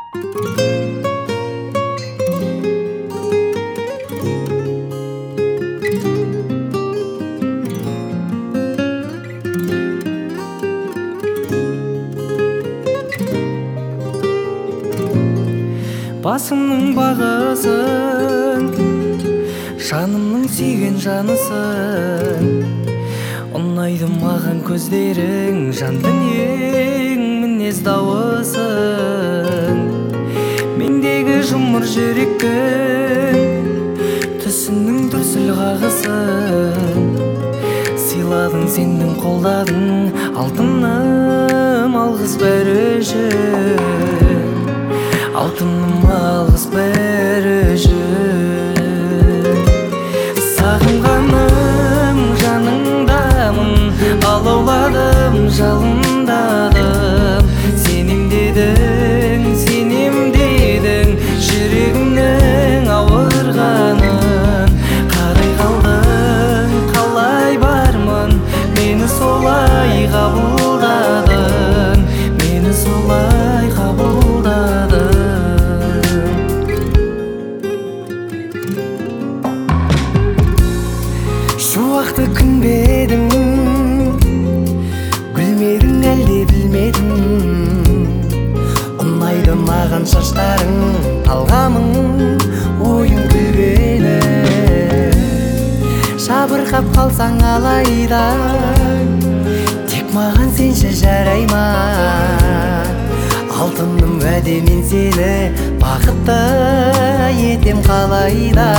Басымның бағысын, жанымның сүйген жанысың. Ұнайды маған көздерің, жан дүниең, мінез дауысың. Мендегі жұмыр жүректің, түсіңнің дүрсіл қағысын. Сыйладың, сендің, қолдадың, алтыным алғыс бәрі үшін. Алтыным алғыс бәрі үшін. Сағынғаным жаныңдамын, алауладым, жалындадым. Сенем дедің, жүрегімнің ауырғанын. Қарай қалдың, қалай бармын, мені солай қабылдадың, мені солай қабылдадың. Шуақты күнбедің, гүлмедің әлде білмедің. Ұнайды маған шаштарың, талғамың, ойың күлгені. Жабырқап қалсаң алайда, тек маған сенші жарай ма? Алтыным уәде, мен сені бақытты етем қалайда,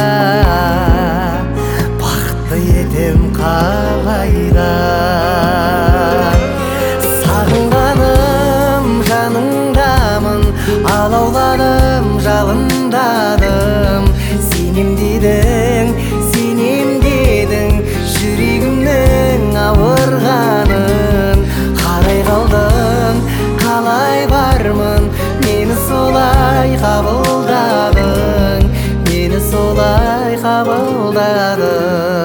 бақытты етем қалайда. Сағынғаным жаныңдамын, алауладым, жалындадым. Сенем дедің, жүрегімнің ауырғанын. Қарай қалдың, қалай бармын, мені солай қабылдадың, мені солай қабылдадың.